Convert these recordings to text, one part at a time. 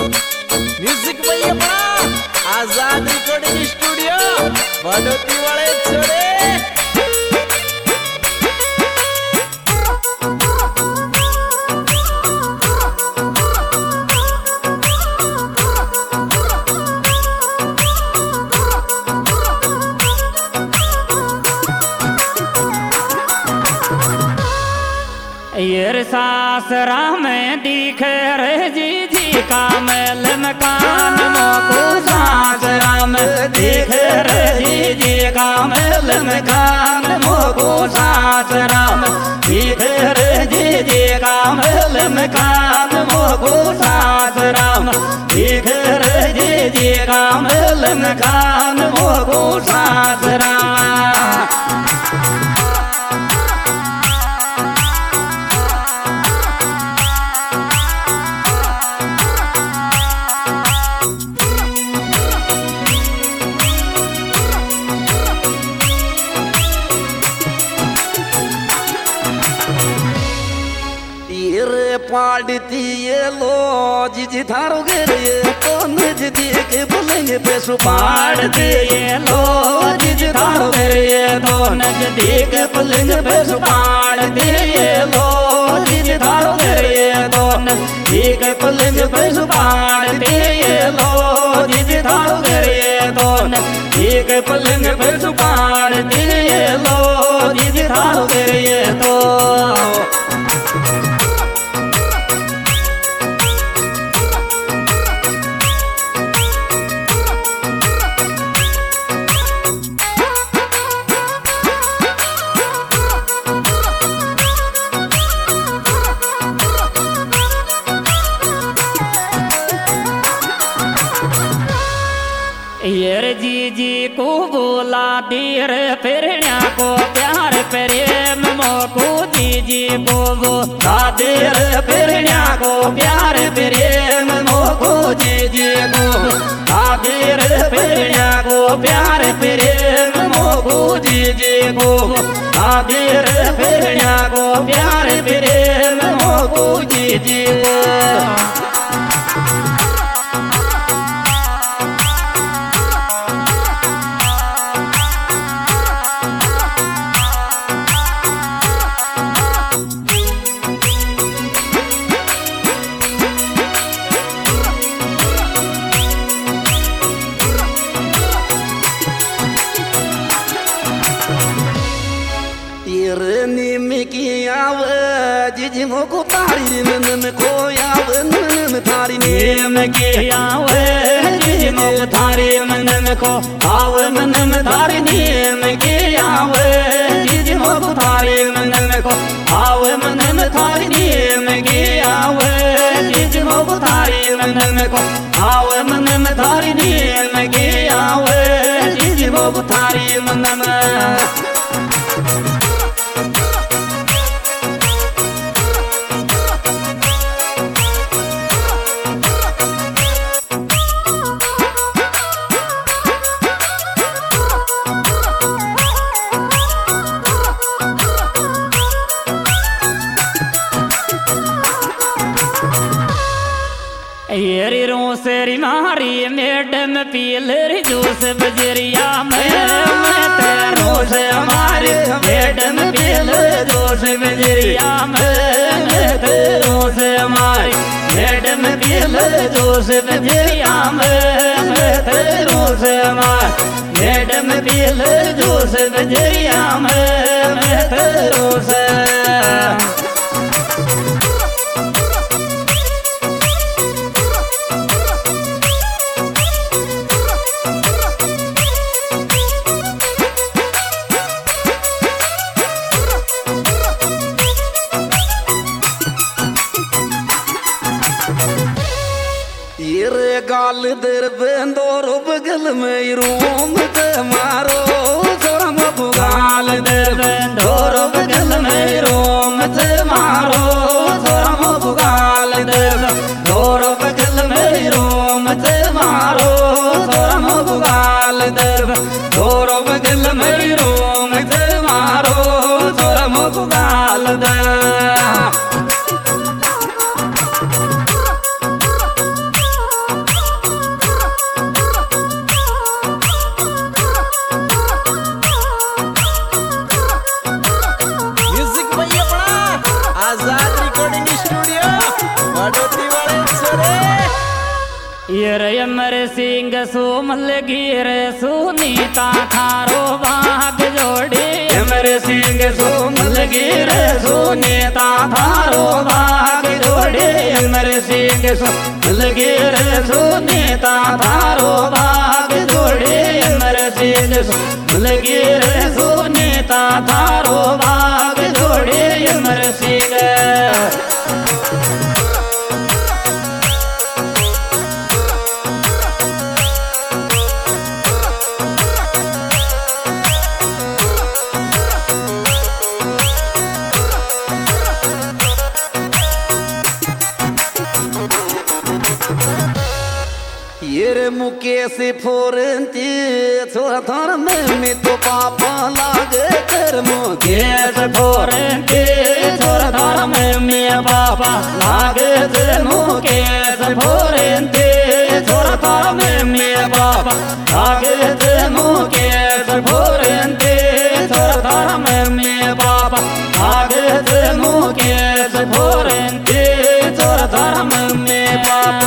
music भैया बड़ा आजाद recording studio बड़ोती वाले छोड़े ये सासरा में दिखे रे जी का मेल मकान मोको सासरा में दिखे रे जी का मेल मकान मोको सासरा में दिखे रे जी का मेल मकान मोको सासरा में दिखे रे जी का मेल मकान मोको सासरा पाड़ती ये लो जी थारो गे तो नजदीक बुलेंगे पे सुपाड़ दे ये लो जी थारो गे तो नजदीक बुलेंगे पे सुपाड़ दे ये लो जी थारो गे तो नजदीक बुलेंगे पे सुपाड़ दे ये लो जी थारो गे तो नजदीक बुलेंगे पे सुपाड़ दे ये लो जी थारो गे तो ये जी को बोला दीर फिरण्या को प्यार प्रेम मोको जी को बोला दीर फिरण्या को प्यार प्रेम मोको जी को आदीर फिरण्या को प्यार प्रेम मोको जी को आदीर फिरण्या को प्यार प्रेम मोको जी को जी मोको तारी नन को याव नन थारी नेम के आवे जी मोको थारी नन को आव नन थारी नेम के आवे जी मोको थारी नन को आव नन थारी नेम के आवे जी मोको थारी नन को आव नन थारी नेम के आवे जी मोको थारी नन येरी रोसेरी मारी मैडम पीलर जूस बजरिया में तेरो से हमारे मैडम पीलर जूस बजरिया में तेरो से हमारे मैडम पीलर जूस बजरिया में तेरो से हमारे मैडम पीलर जूस बजरिया में तेरो से गाल दर बेंदोरो बगल में रूम ते मारो सोरम गाल दर बेंदोरो बगल में रूम ते मारो सोरम गाल दर बेंदोरो बगल में रूम ते मारो सोरम गाल दर बेंदोरो बगल में रूम ते मारो सोरम गाल दर यर यमर सिंह सोमल गिर सुनीता थारो भाग जोड़े यमर सिंह सोमल गिर सुनीता थारो भाग जोड़े यमर सिंह सोमल गिर सुनीता थारो भाग जोड़े यमर सिंह सोमल गिर सुनीता थारो भाग जोड़े यमर सिंह ये मुकेश फोरंती थोड़ा थोड़ा में तो पापा लागे कर मुकेश फोरंती थोड़ा थोड़ा में पापा लागे कर मुकेश फोरंती थोड़ा थोड़ा में पापा लागे कर मुकेश फोरंती थोड़ा थोड़ा में पापा लागे कर मुकेश फोरंती थोड़ा थोड़ा में पापा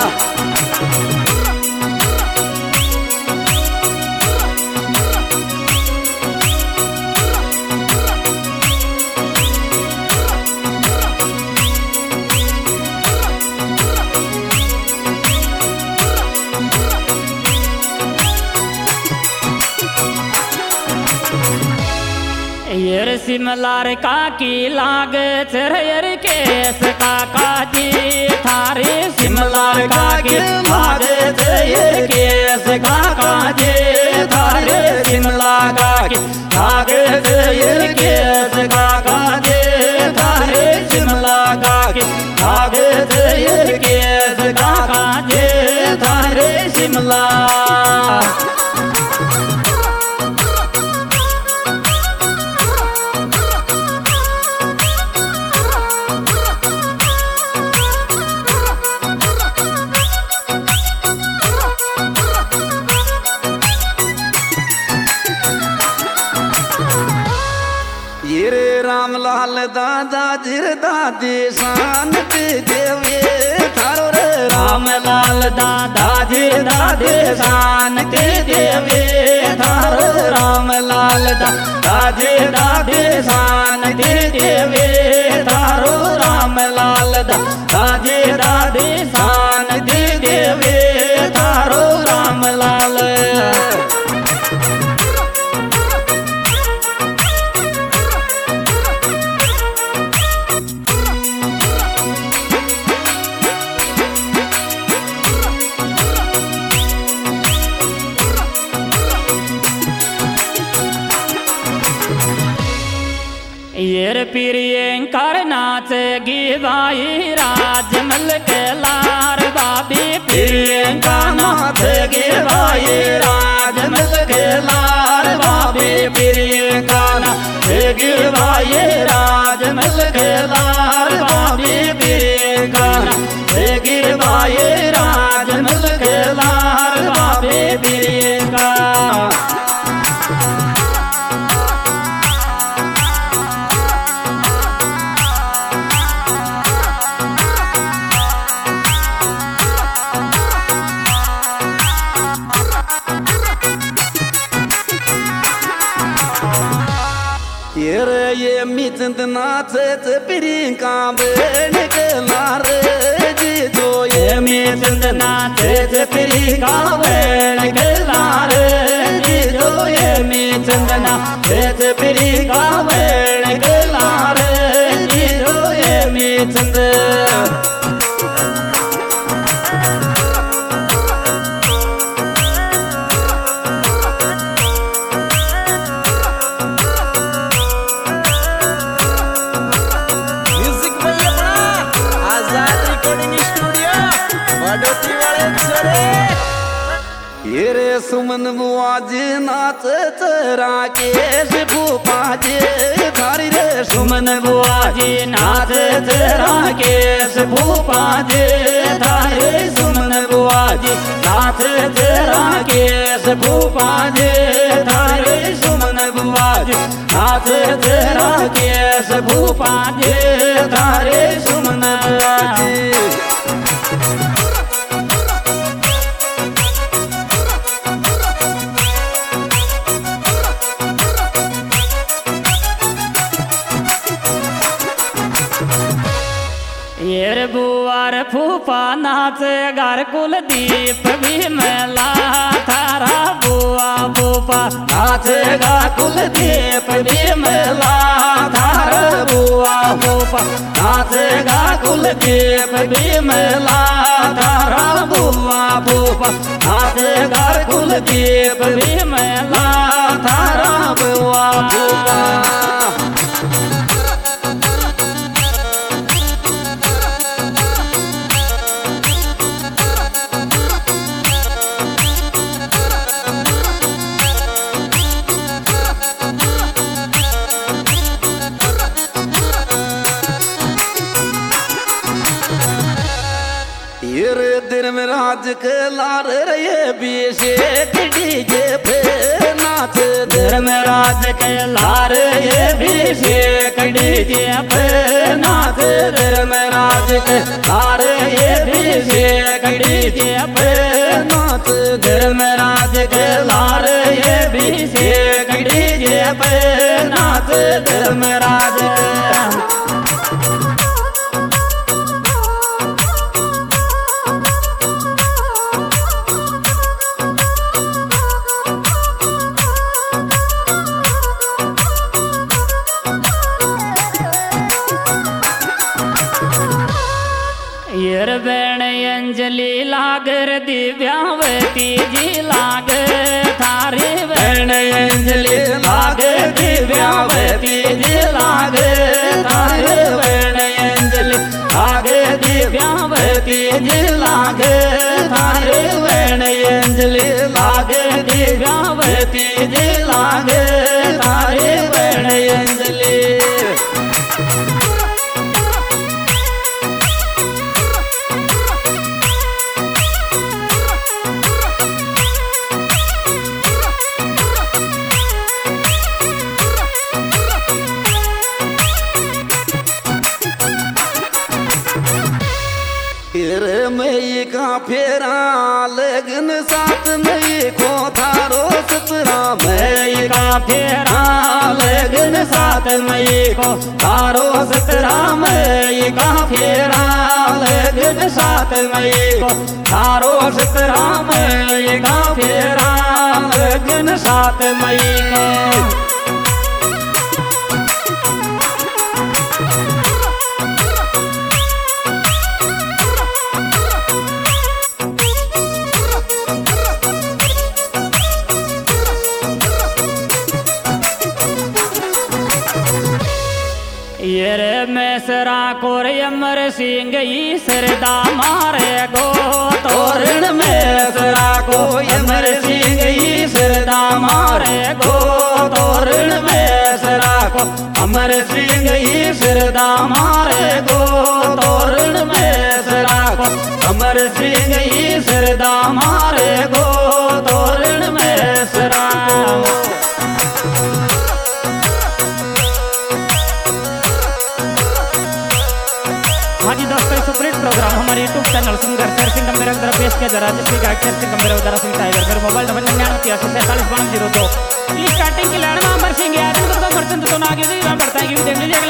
यर सिमलार काकी लाग चरयर केस काका जी थारे सिमलार काकी लाग चरयर केस काका जी थारे सिमला काकी लाग चरयर केस काका जी थारे सिमला काकी लाग चरयर केस काका जी थारे शिमला रामलाल दादा जिर दादी शान ते देवे थारो रे रामलाल दादा जिर दादी शान ते देवे थारो रामलाल दादा जिर दादी शान ते देवे थारो रामलाल दादा जिर दादी शान ते देवे थारो रामलाल येर प्रियंकर नाच गिवाई राजमल के लार बाबी प्रियंका नाच गिवाई राजमल के लार बाबी प्रियंका नाच गिवाई राजमल के लार बाबी प्रियंका नाच गिवाई राजमल के लार बाबी प्रियंका ये मिचंद नाचत प्रियंका बेन के लार जी जो ये मिचंद नाचत प्रियंका बेन के लार जी जो ये मिचंद नाचत प्रियंका बेन के लार जी जो ये मिचंद ये सुमन बुआजी नाचत राकेश भूपाजी थारी रे सुमन बुआजी नाचत राकेश भूपाजी थारे सुमन बुआजी नाचत राकेश भूपाजी थारे सुमन बुआजी नाचत राकेश भूपाजी थारे सुमन बुआजी भूपा नाच घर कुलदीप भी मेला थारा बुआ भूपा नाच गा कुलदीप भी मेला थारा बुआ भूपा नाच गा कुलदीप भी मेला थारा बुआ भूपा नाच गा कुलदीप भी मेला थारा बुआ भूपा धर्मराज के लार रे बीसे डीजे पे नाच धर्मराज के लार ये बीसे डीजे पे नाच धर्मराज के लार ये बीसे डीजे पे नाच धर्मराज के लार ये बीसे डीजे पे नाच धर्मराज यर बेण अंजलि लागर दिव्यावती जी लाग थारी बेण अंजलि लाग दिव्यावती जी लाग थारे बेण अंजलि लाग दिव्यावती जी लाग थारे बेण अंजलि लाग दिव्यावती जी लाग थारे बेण अंजलि मई का फेरा लगन साथ मई को थारो सतरा मई का फेरा लगन साथ मई को थारो सतरा मई का फेरा लगन साथ मई को थारो सतरा मई का फेरा लगन साथ मई को येरे मैसरा कोर अमर सिंह सरदा मारे गो तोरण मैसरा को अमर सिंह सरदा मारे गो तोरण मैसरा को अमर सिंह सरदा मारे गो तोरण मैसरा को अमर सिंह सरदा मारे गो तोरण मैसरा हाँ जी दोस्तों, सुपरहिट प्रोग्राम हमारे YouTube channel singer sir Singh मेरे द्वारा पेश किया जा रहा है, जिसकी गाइड सिंह मेरे द्वारा सिंह टाइगर मेरा मोबाइल नंबर 99 43 42 स्टार्टिंग की लड़ना अमर सिंह यार इनको तो मर्चेंट तो ना आगे बढ़ता है कि देख लीजिए